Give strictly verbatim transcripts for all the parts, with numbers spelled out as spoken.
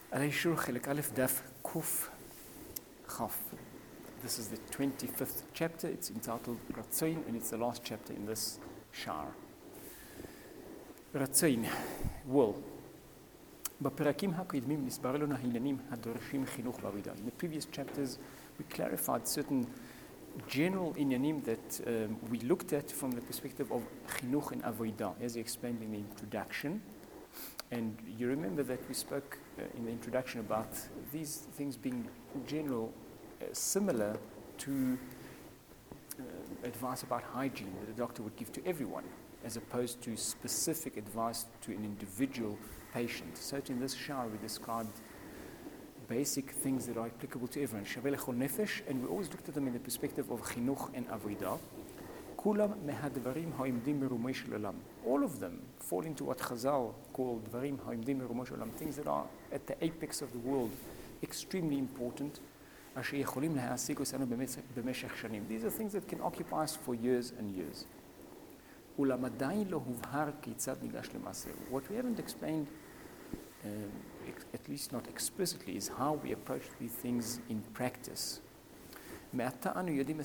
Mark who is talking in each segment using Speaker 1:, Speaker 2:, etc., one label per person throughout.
Speaker 1: على شور خلق ألف دف كوف خف. This is the twenty-fifth chapter. It's entitled Ratzoin, and it's the last chapter in this shar. Ratzoin, will. בפרקים הקודמים נסבר לנו העניינים הדורשים חינוך ועבודה. In the previous chapters, we clarified certain general inyanim that um, we looked at from the perspective of chinuch and avodah, as he explained in the introduction. And you remember that we spoke uh, in the introduction about these things being in general uh, similar to uh, advice about hygiene that a doctor would give to everyone, as opposed to specific advice to an individual patient. So in this shar we described basic things that are applicable to everyone, Shaveh lechol nefesh, and we always looked at them in the perspective of chinuch and avodah. Kulam mehadvarim ha'imdim merumei shel olam. All of them fall into what Chazal called dvarim ha'imdim merumei shel olam, things that are at the apex of the world, extremely important. Asher yecholim laha'asig osanu b'meshech shanim. These are things that can occupy us for years and years. Ulam adayin lo huvhar keitzad nigash lemaseh. What we haven't explained, um, at least not explicitly, is how we approach these things in practice. What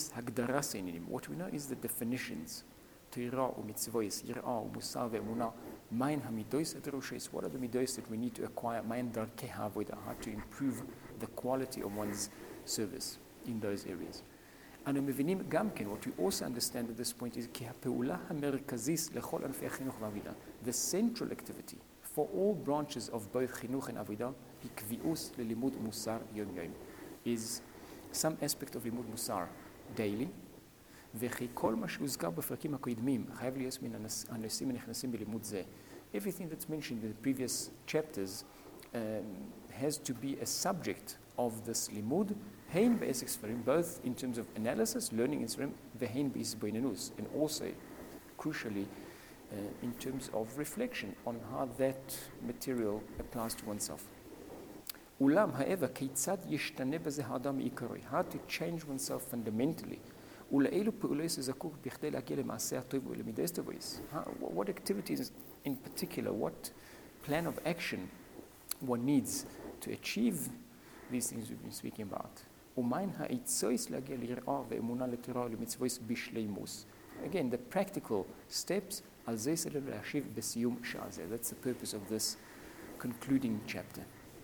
Speaker 1: we know is the definitions. Torah u'mitzvos, yirah u'musar ve'emunah. Mayin hamidos adroshes. What are the midos that we need to acquire? Mayin darkei ha'avodah. How to improve the quality of one's service in those areas. And mevinim gamken. What we also understand at this point is ki ha'peulah ha'merkazis lechol anfei chinuch v'avodah. The central activity for all branches of both chinuch and avodah, hikvius lelimud musar yom yom, is some aspect of limud musar daily. וכי כל מה שהוזכר בפרקים הקודמים חייב להיות מן הנושאים הנכנסים בלימוד זה. Everything that's mentioned in the previous chapters um, has to be a subject of this limud, הן בעסק ספרים, both in terms of analysis, learning in ספרים, והן בהסבוננות, and also, crucially, uh, in terms of reflection on how that material applies to oneself. Ulam, however, כיצד ישתנה בזה האדם העיקרי? How to change oneself fundamentally. ולאילו פעולות זקוק בכדי להגיע למעשה הטוב ולמידות טובות? What activities in particular, what plan of action one needs to achieve these things we've been speaking about? ומהן העצות להגיע ליראה ואמונה לתורה ולמצוות בשלימות? Again, the practical steps, על זה סלם להשיב בסיום שעה זה. That's the purpose of this concluding chapter.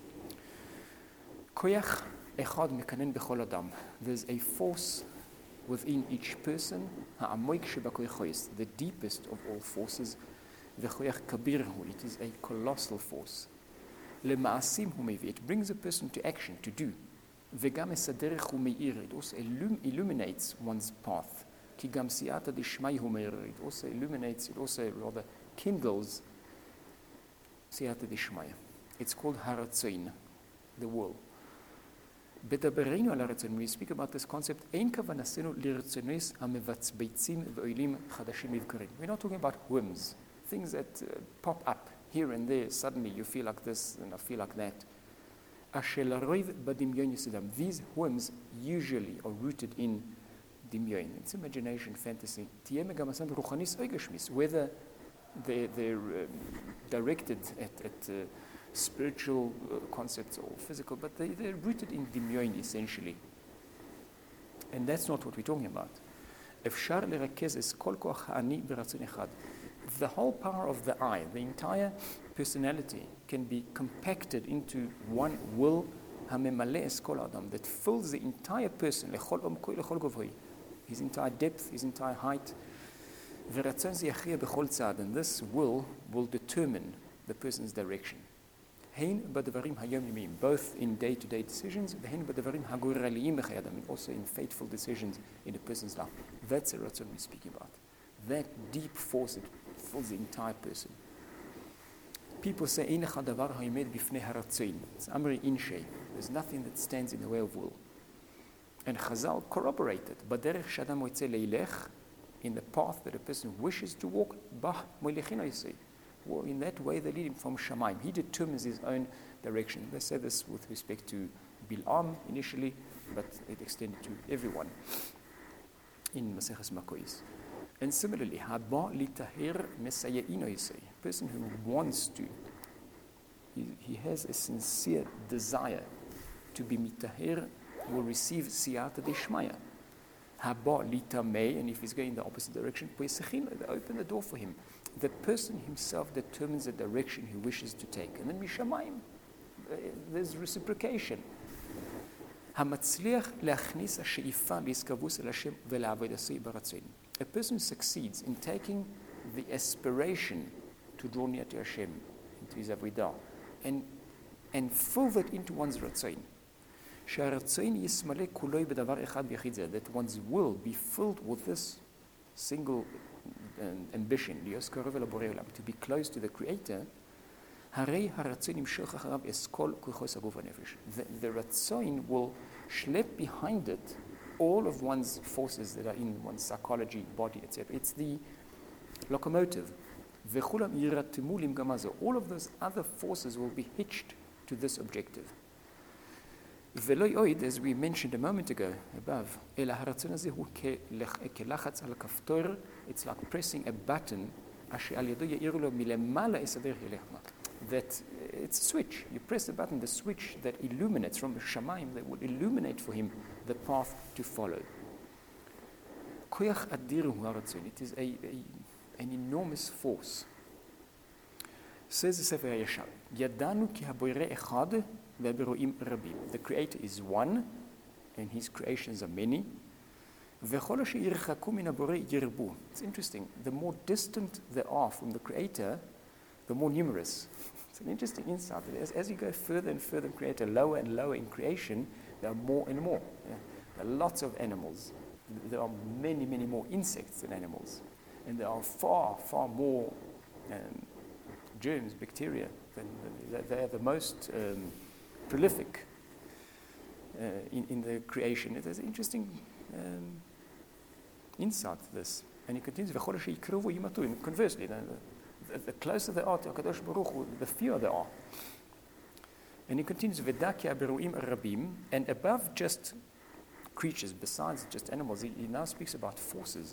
Speaker 1: Koyach echad mekanen bechol adam. There's a force within each person, ha'amoik shebakoychois, the deepest of all forces. V'choyach kabirhu, it is a colossal force. Lema'asim hu mevi, it brings a person to action, to do. V'gam esaderech hu meir, it also illum- illuminates one's path. Ki gam siyata dishmai hu meir, it also illuminates, it also rather kindles siyata dishmai. It's called haratzoin, the will. When we speak about this concept, we're not talking about whims, things that uh, pop up here and there. Suddenly you feel like this and I feel like that. These whims usually are rooted in dimyon. It's imagination, fantasy. Whether they're, they're uh, directed at, at uh, spiritual uh, concepts or physical, but they, they're rooted in dimyon essentially. And that's not what we're talking about. The whole power of the I, the entire personality, can be compacted into one will that fills the entire person, his entire depth, his entire height. And this will will determine the person's direction. Both in day-to-day decisions, and also in fateful decisions in a person's life. That's the Ratzon we're speaking about. That deep force that fills the entire person. People say, it's amri inshay. There's nothing that stands in the way of will. And Chazal corroborated, in the path that a person wishes to walk, well, in that way they lead him from Shamayim. He determines his own direction. They say this with respect to Bil'am initially, but it extended to everyone in Maseches Makois. And similarly, Haba litahir mesaya'ino yisei, a person who wants to he, he has a sincere desire to be mitaher, will receive siyata deshmaya. Haba lita may, and if he's going in the opposite direction, they open the door for him. The person himself determines the direction he wishes to take. And then mishamayim, there's reciprocation. A person who succeeds in taking the aspiration to draw near to Hashem, into his avodah, and, and fill that into one's ratzain. That one's will be filled with this single um, ambition, to be close to the Creator. The, the ratzain will schlep behind it all of one's forces that are in one's psychology, body, et cetera. It's the locomotive. All of those other forces will be hitched to this objective. As we mentioned a moment ago above, it's like pressing a button that it's a switch. You press the button, the switch that illuminates from the Shamayim, that will illuminate for him the path to follow. It is a, a, an enormous force. Says the Sefer HaYashar, Yadanu ki haboire echad ve'beroim rabim. The Creator is one, and His creations are many. It's interesting. The more distant they are from the Creator, the more numerous. It's an interesting insight. As, as you go further and further in Creator, lower and lower in creation, there are more and more. Yeah. There are lots of animals. There are many, many more insects than animals. And there are far, far more um, germs, bacteria. Than, than, they are the most um, prolific uh, in, in the creation. It is an interesting um, insight to this. And he continues, and conversely, the, the, the closer they are to HaKadosh Baruch Hu, the fewer there are. And he continues, and above just creatures, besides just animals, he, he now speaks about forces.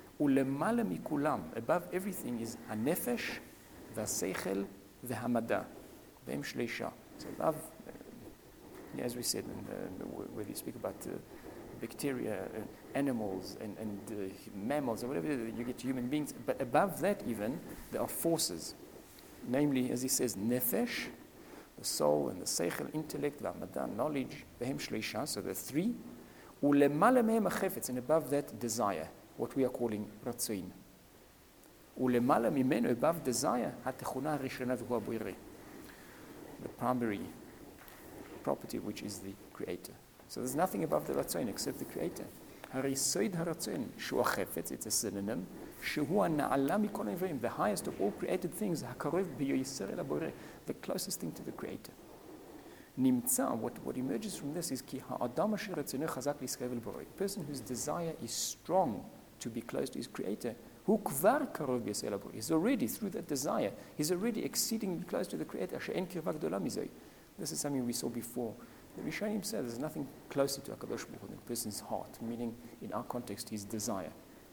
Speaker 1: Above everything is hanefesh, v'aseichel, v'hamada, v'em shleisha. So above, uh, yeah, as we said, in the, where we speak about uh, bacteria, uh, animals, and, and uh, mammals, or whatever, you get to human beings. But above that even, there are forces. Namely, as he says, nefesh, the soul, and the seichel, intellect, v'hamada, knowledge, v'hem shleisha, so there are three. Ulemala mehem achefetz, and above that, desire, what we are calling ratzoin. Ulemala mimenu, above desire, hatechuna rishona v'hu aboireh, the primary property, which is the Creator. So there's nothing above the ratzoin except the Creator. Harisoid haratzoin, shu achefetz, it's a synonym. Shehu ha'na'ala mikol ha'ivrim, the highest of all created things, ha'karov b'yoyiser el aboireh, the closest thing to the Creator. Nimtza, what, what emerges from this is ki ha'adam asher ratzono chazak li'iskev el borei. A person whose desire is strong to be close to his Creator, hu kvar karov b'yoyiser el borei. He's already, through that desire, he's already exceedingly close to the Creator. She'en kirva gdola mizoi. This is something we saw before. The Rishonim said there's nothing closer to HaKadosh Baruch Hu than a person's heart, meaning in our context, his desire.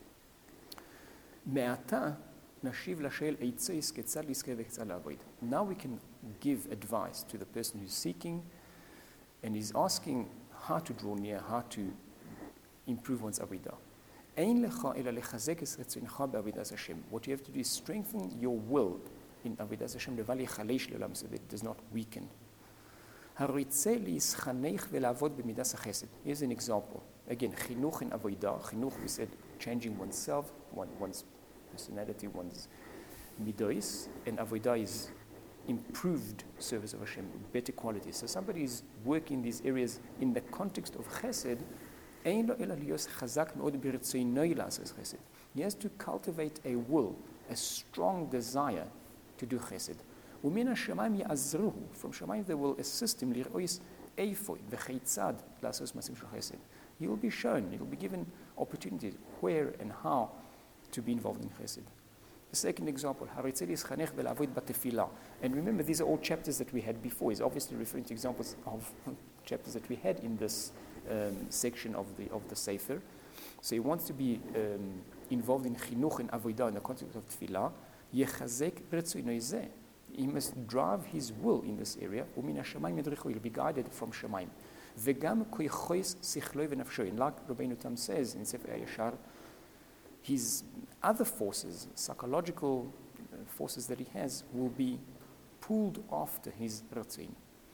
Speaker 1: Me'ata nashiv l'shel eitzeis ketzad liskeh ve'ketzad la'avoid. Now we can give advice to the person who's seeking and is asking how to draw near, how to improve one's avodah. Ein lecha ela lechazek es retzoncha be'avodas Hashem. What you have to do is strengthen your will in avodas Hashem leval yechalesh le'olam, so that it does not weaken. Here's an example. Again, chinuch in avodah. Chinuch, we said, changing oneself, one, one's personality, one's midos, and avodah is improved service of Hashem, better quality. So somebody is working in these areas in the context of chesed. He has to cultivate a will, a strong desire to do chesed. From Shamayim they will assist him. He will be shown, he will be given opportunities where and how to be involved in chesed. The second example, and remember these are all chapters that we had before. He's obviously referring to examples of chapters that we had in this um, section of the of the Sefer. So he wants to be um, involved in chinuch and avodah in the context of tefillah. he must drive his will in this area. ומן השמיים ידריכו, he'll be guided from שמיים. וגם כוחויס שכלו ונפשו. And like Rabbeinu Tam says in Sefer Yashar, his other forces, psychological forces that he has, will be pulled after his ratzin.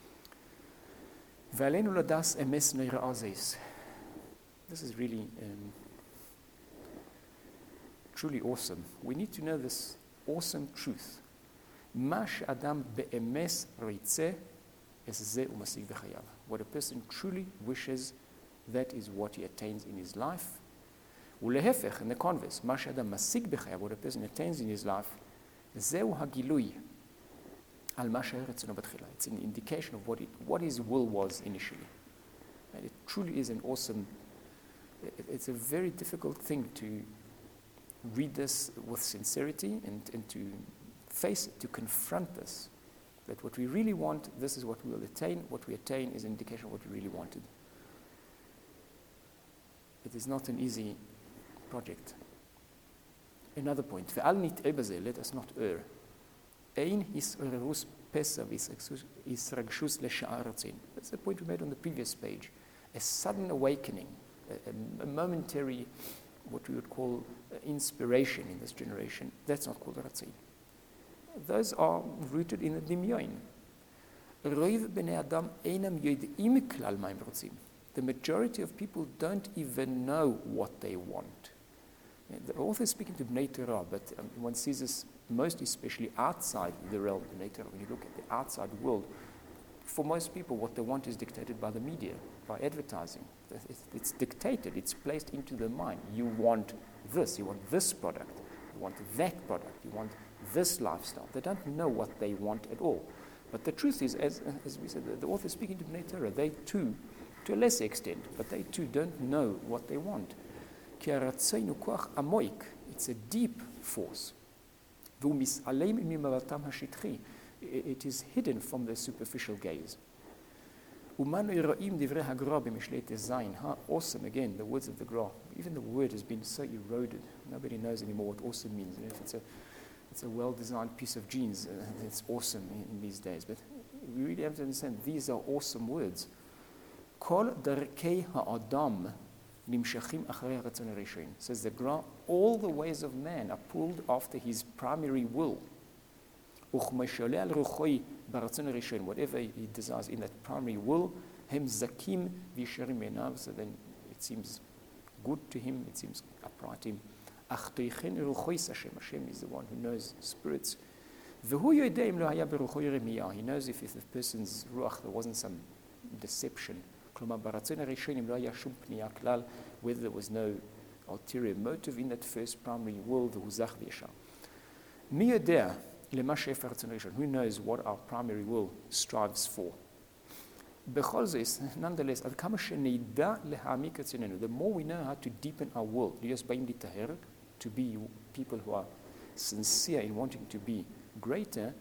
Speaker 1: ועלינו לדעת אמס נראה זס. This is really um, truly awesome. We need to know this awesome truth. מה שאדם באמס רוצה, זה הוא משיג בחייו. What a person truly wishes, that is what he attains in his life. ולהפך, in the converse, מה שאדם משיג בחייו, what a person attains in his life, זהו הגילוי על מה שהיה רצונו בתחילה. It's an indication of what, it, what his will was initially. And it truly is an awesome, it, it's a very difficult thing to read this with sincerity and, and to face it, to confront this. That what we really want, this is what we will attain. What we attain is an indication of what we really wanted. It is not an easy project. Another point, ve'al nit'e b'zeh, let us not err. Ein his'orerus pesa v'isragshus le'sha'ar ratzin. That's the point we made on the previous page. A sudden awakening, a, a momentary, what we would call uh, inspiration in this generation. That's not called ratzin. Those are rooted in the dimyoin. Roiv b'nei adam einam yodeim klal ma'im rotzim. The majority of people don't even know what they want. The author is speaking to Bnei Torah, but um, one sees this most especially outside the realm of Bnei Torah. When you look at the outside world, for most people, what they want is dictated by the media, by advertising. It's, it's dictated, it's placed into their mind. You want this, you want this product, you want that product, you want this lifestyle. They don't know what they want at all. But the truth is, as, as we said, the, the author is speaking to Bnei Torah, they too, to a lesser extent, but they too don't know what they want. It's a deep force. It is hidden from the superficial gaze. How awesome, again, the words of the Gra. Even the word has been so eroded. Nobody knows anymore what awesome means. If it's a, it's a well-designed piece of jeans, uh, it's awesome in, in these days. But we really have to understand, these are awesome words. Kol darkei ha'adam nimshachim acharei ratzon harishon. Says the Gra, all the ways of man are pulled after his primary will. Uchmeshole al ruchoi baratzon harishon. Whatever he desires in that primary will, hem zakim v'yisharim einav. So then it seems good to him, it seems upright to him. Ach toichen ruchois Hashem. Hashem is the one who knows spirits. V'hu yodei im lo haya beruchoi Yeremiyah. He knows if, if the person's ruach, there wasn't some deception. Whether there was no ulterior motive in that first primary will, the huzach v'yeshar. Who knows what our primary will strives for? Nonetheless, the more we know how to deepen our will, to be people who are sincere in wanting to be greater,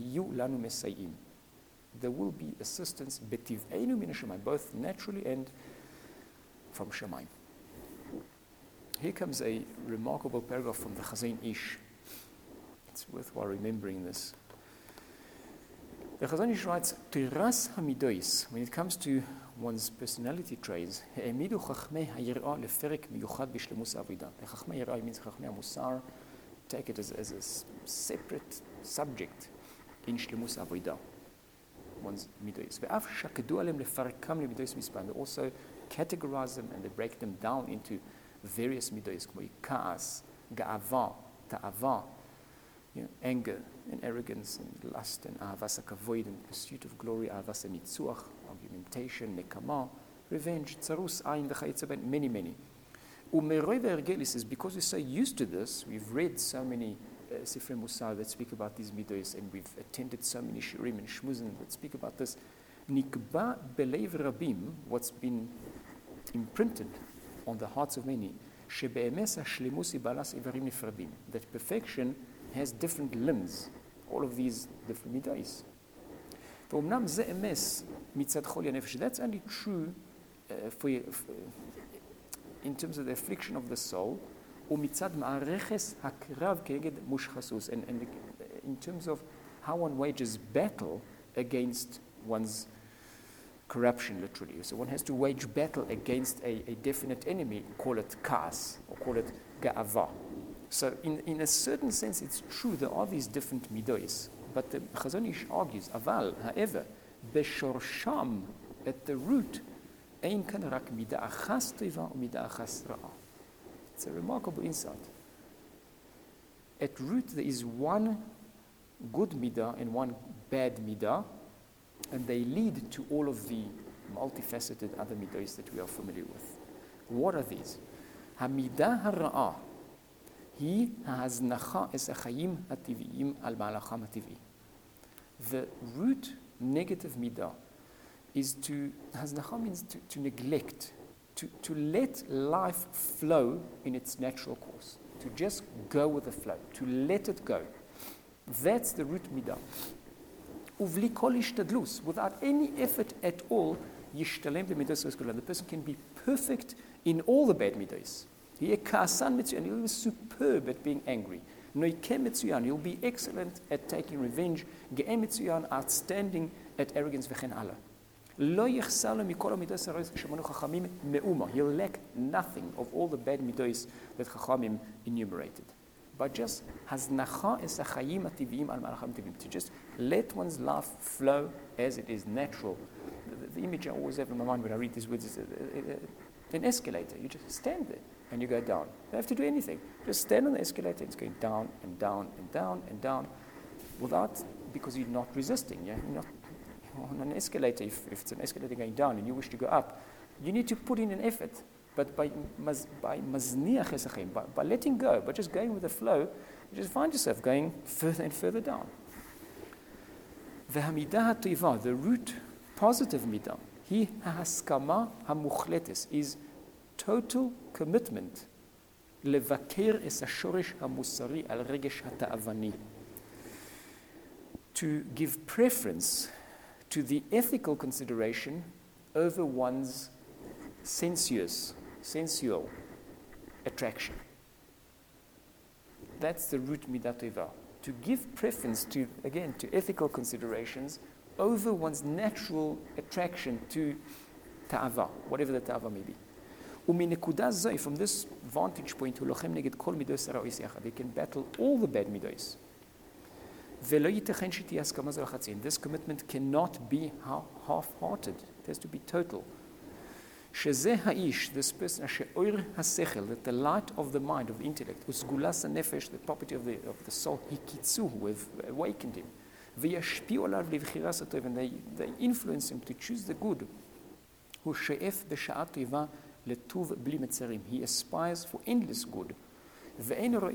Speaker 1: there will be assistance, both naturally and from Shamayim. Here comes a remarkable paragraph from the Chazon Ish. It's worthwhile remembering this. The Chazon Ish writes, Tiras hamidois, when it comes to one's personality traits, העמידו חכמי היראה לפרק מיוחד בשלמוס העבודה. חכמי היראה means חכמי המוסר, take it as, as a separate subject in שלמוס העבודה. One's midois. ואף שקדו עליהם לפרקם למידוis מספר. They also categorize them and they break them down into various midois, כמו כעס, גאווה, תאווה, you know, anger and arrogance and lust and ahavas hakavod and pursuit of glory, ahavas hanitzuach, argumentation, nekama, revenge, tzarus, ayin, v'chayetze ben, many, many. Umeroi ve'ergel, is because we're so used to this, we've read so many uh, Sifrei Musar that speak about these midos, and we've attended so many shirim and shmuzin that speak about this. Nikba belev rabim, what's been imprinted on the hearts of many, shebe'emes hashlemus ibalas ivarim nifradim, that perfection has different limbs, all of these different midos. ואומנם זה אמס מצד חולי הנפש. That's only true uh, for, for, in terms of the affliction of the soul, ומצד מערכס הקרב כנגד מושחסוס, and, and in terms of how one wages battle against one's corruption, literally. So one has to wage battle against a, a definite enemy, call it kas, or call it ga'ava. So in, in a certain sense, it's true, there are these different midos. But the Chazon Ish argues, aval, however, b'shorsham, at the root, ein kan rak mida achas teva mida achas ra'a. It's a remarkable insight. At root, there is one good midah and one bad midah, and they lead to all of the multifaceted other midahs that we are familiar with. What are these? Hamidah hara'ah, hi ha'aznacha es ha'chayim ha'tiviyim al ma'alacham ha'tivi. The root negative midah is to, haznacha means to, to neglect, to, to let life flow in its natural course, to just go with the flow, to let it go. That's the root midah. Uvli kol ishtadlus, without any effort at all, yishtalem b'midos ha'eskulah. The person can be perfect in all the bad midos. He will be superb at being angry. He'll be excellent at taking revenge. Outstanding at arrogance. He'll lack nothing of all the bad midos that Chachamim enumerated. But just to just let one's life flow as it is natural. The, the image I always have in my mind when I read these words is a, a, a, an escalator. You just stand there and you go down. You don't have to do anything. Just stand on the escalator. It's going down and down and down and down, without, because you're not resisting. Yeah? You're not on an escalator. If, if it's an escalator going down and you wish to go up, you need to put in an effort. But by by mazniach by, by letting go, by just going with the flow, you just find yourself going further and further down. The hamidah ha'tiva, the root positive midah, hi haskama hamuchletes, is total commitment levaker es hashorish hamusari al regesh hata'avani, to give preference to the ethical consideration over one's sensuous, sensual attraction. That's the root midah teva. To give preference to, again, to ethical considerations over one's natural attraction to ta'ava, whatever the ta'ava may be. From this vantage point, they can battle all the bad midos. This commitment cannot be half-hearted. It has to be total. This person, that the light of the mind, of the intellect, the property of the, of the soul, who have awakened him, and they, they influence him to choose the good. He aspires for endless good. He never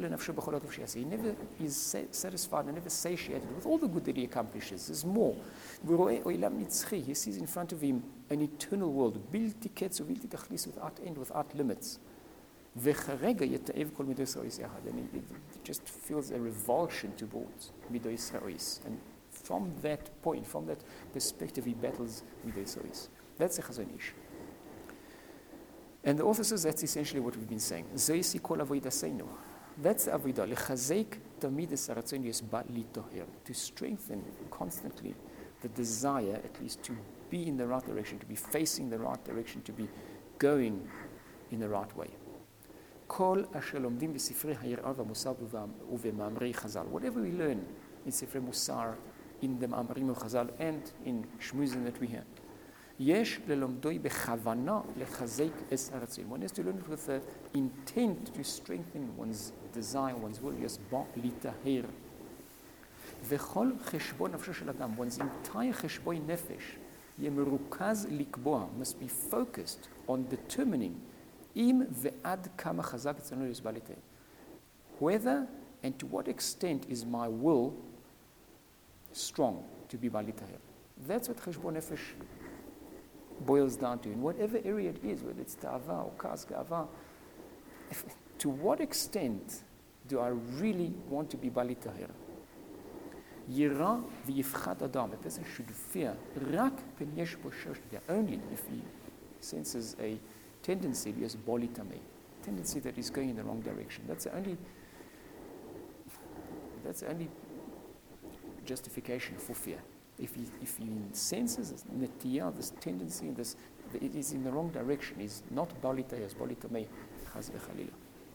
Speaker 1: is satisfied and never satiated with all the good that he accomplishes. There's more. He sees in front of him an eternal world, without end, without limits. And he just feels a revulsion towards Mido Yisraelis. And from that point, from that perspective, he battles Mido Yisraelis. That's the Chazon Ish. And the author says that's essentially what we've been saying. That's the avodah. Lechazek tamid es haratzon yisba litoher. To strengthen constantly the desire, at least, to be in the right direction, to be facing the right direction, to be going in the right way. Kol asher lomdim b'sifrei hayirah v'musar uvemamrei Chazal. Whatever we learn in Sifrei Musar, in the Ma'amarim of Chazal, and in Shmuzin that we hear, Yesh lelomdoi bechavana lechazek es haratzon. One has to learn it with the intent to strengthen one's desire, one's will. Yes, ba litaher. V'chol cheshbon nafsho shel adam. One's entire cheshbon nefesh yemerukaz likboa, must be focused on determining im ve'ad kama chazak etzanu yisba litaher. Whether and to what extent is my will strong to be balitaher. That's what cheshbon nefesh boils down to, in whatever area it is, whether it's ta'ava or kas ga'ava. To what extent do I really want to be bali tahir? Yira v'yifchat adam. A person should fear rak pen yesh bo shosh, only if he senses a tendency, yes, bali tamei, tendency that is going in the wrong direction. That's the only. That's the only justification for fear. If he, if he senses this netiyah, this tendency, this, it is in the wrong direction, is not balita, is balita mei, chas v'chalila.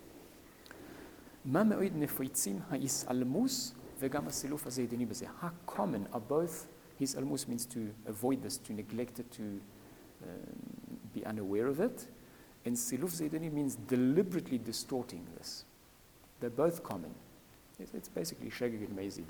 Speaker 1: מה מאוד נפוצים ההסעלמוס וגם הסילוף הזידוני בזה. How common are both, הסעלמוס means to avoid this, to neglect it, to um, be unaware of it, and siluf zidoni means deliberately distorting this. They're both common. It's, it's basically shagig and mazid.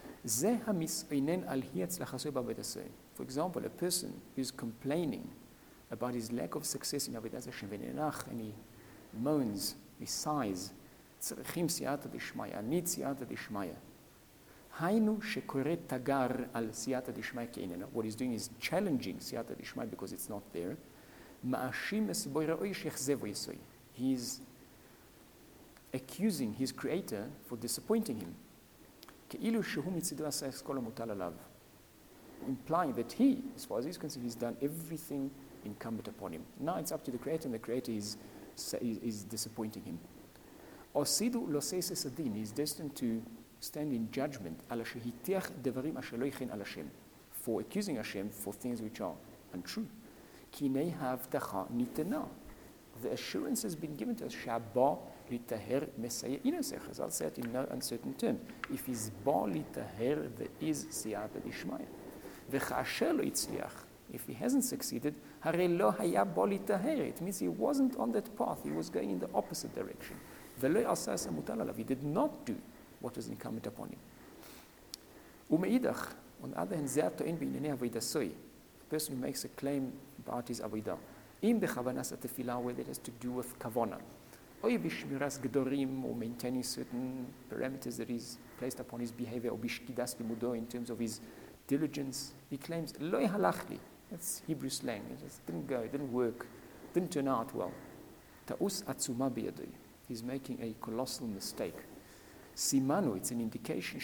Speaker 1: For example, a person who's complaining about his lack of success in Avodas Hashem, and he moans, he sighs, צריכים סייעתא דשמיא, I need סייעתא דשמיא. היינו שקורא תגר על סייעתא דשמיא כאיננה. What he's doing is challenging סייעתא דשמיא because it's not there. מאשים את בוראו שיחזבו יסוי. He's accusing his creator for disappointing him. כאילו שהוא מצידו עשה את כל המוטל עליו. Implying that he, as far as he's concerned, he's done everything incumbent upon him. Now it's up to the creator, and the creator is, is, is disappointing him. Osidu lo seises adin, he is destined to stand in judgment ala shehitiach devarim asher lo yichen al Hashem, for accusing Hashem for things which are untrue. Ki nei havtacha nitena. The assurance has been given to us. Shabba litaher mesayeh inosech. I'll say it in no uncertain terms. If he's ba litaher, there is siyata dishmaya. V'chasher lo yitzliach. If he hasn't succeeded, hare lo haya ba litaher. It means he wasn't on that path. He was going in the opposite direction. He did not do what was incumbent upon him. Umeidach, on the other hand, the person who makes a claim about his avodah, in the chavanas at tefillah, whether it has to do with kavana, or bishmiras gedorim, or maintaining certain parameters that he's placed upon his behavior, or bishkidas limudo, in terms of his diligence, he claims lo halachli. That's Hebrew slang. It just didn't go, it didn't work, didn't turn out well. Ta'us atzuma biyadoi. He's making a colossal mistake. Simanu, it's an indication,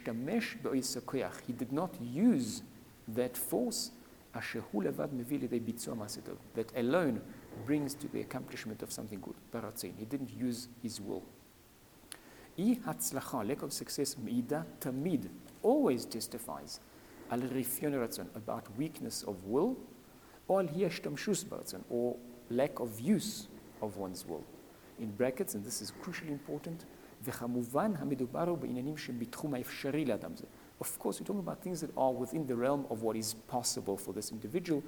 Speaker 1: he did not use that force that alone brings to the accomplishment of something good. He didn't use his will. Lack of success, tamid, always testifies about weakness of will, or lack of use of one's will. In brackets, and this is crucially important, of course, we're talking about things that are within the realm of what is possible for this individual,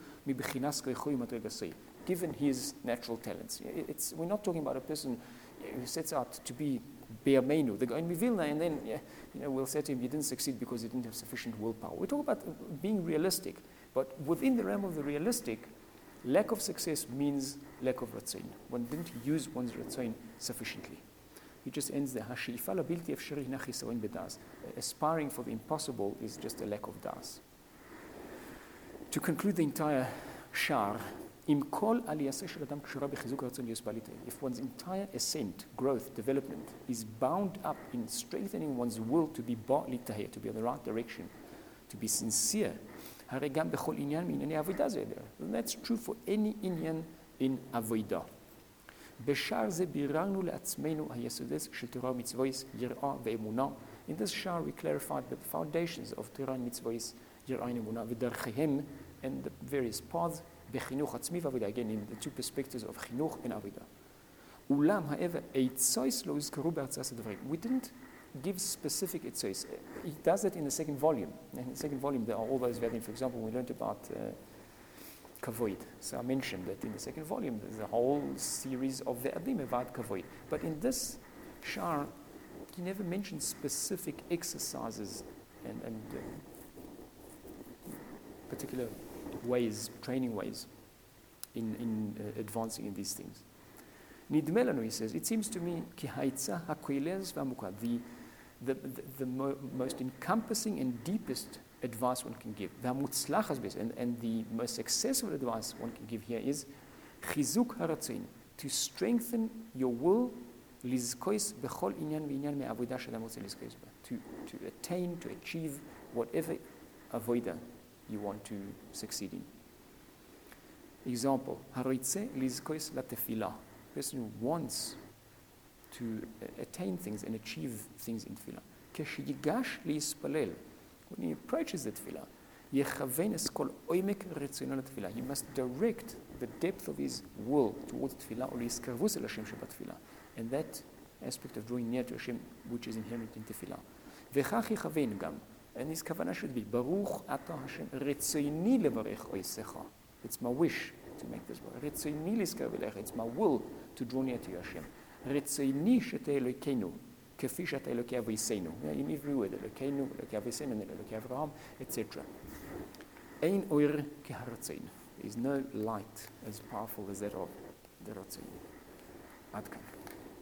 Speaker 1: given his natural talents. It's, we're not talking about a person who sets out to be Be'amenu, the guy in Vilna, and then yeah, you know, we'll say to him, you didn't succeed because you didn't have sufficient willpower. We're talking about being realistic, but within the realm of the realistic, lack of success means lack of ratzain. One didn't use one's ratzain sufficiently. He just ends there. Aspiring for the impossible is just a lack of das. To conclude the entire shar, if one's entire ascent, growth, development is bound up in strengthening one's will to be ba'litahir, to be on the right direction, to be sincere, and that's true for any inyan in avodah. In this shar, we clarified the foundations of Torah and mitzvahs, yirah and emunah, and the various paths, again in the two perspectives of chinuch and avodah. Ulam, however, we didn't give specific etzos. He does it in the second volume. In the second volume, there are all those vadim. For example, we learned about uh, kavoid. So I mentioned that in the second volume, there's a whole series of vadim about kavoid. But in this shar, he never mentioned specific exercises and, and uh, particular ways, training ways in, in uh, advancing in these things. Nidmelanu, he says, it seems to me, ki haitza hakoilez v'amukah, the the, the, the mo- most encompassing and deepest advice one can give, and, and the most successful advice one can give here is chizuk haratzin, to strengthen your will, lizkois bechol inyan v'inyan me'avodah shadam רוצה לזכות בה, to to attain, to achieve whatever avodah you want to succeed in. Example, haroitze lizkois latefila, person who wants to uh, attain things and achieve things in tefillah. Keshiyigash liispalel, when he approaches the tefillah, יכוון אסכול עומק רצונו לתפילה. He must direct the depth of his will towards תפילה, or להסקרבוס אל השם שבתפילה. And that aspect of drawing near to Hashem, which is inherent in תפילה. וכך יכוון גם, and his כוונה should be, ברוך אתה השם, רצוני לברך עויסך. It's my wish to make this word. רצוני להסקרב אליך, it's my will to draw near to you, Hashem. רצוני שתהיה אלוקינו, כפי שאתה אלוקי אבותינו. In every word, אלוקינו, אלוקי אבותינו, אלוקי אברהם, et cetera. אין אור כהרצון. There is no light as powerful as that of the רצון. עד כאן.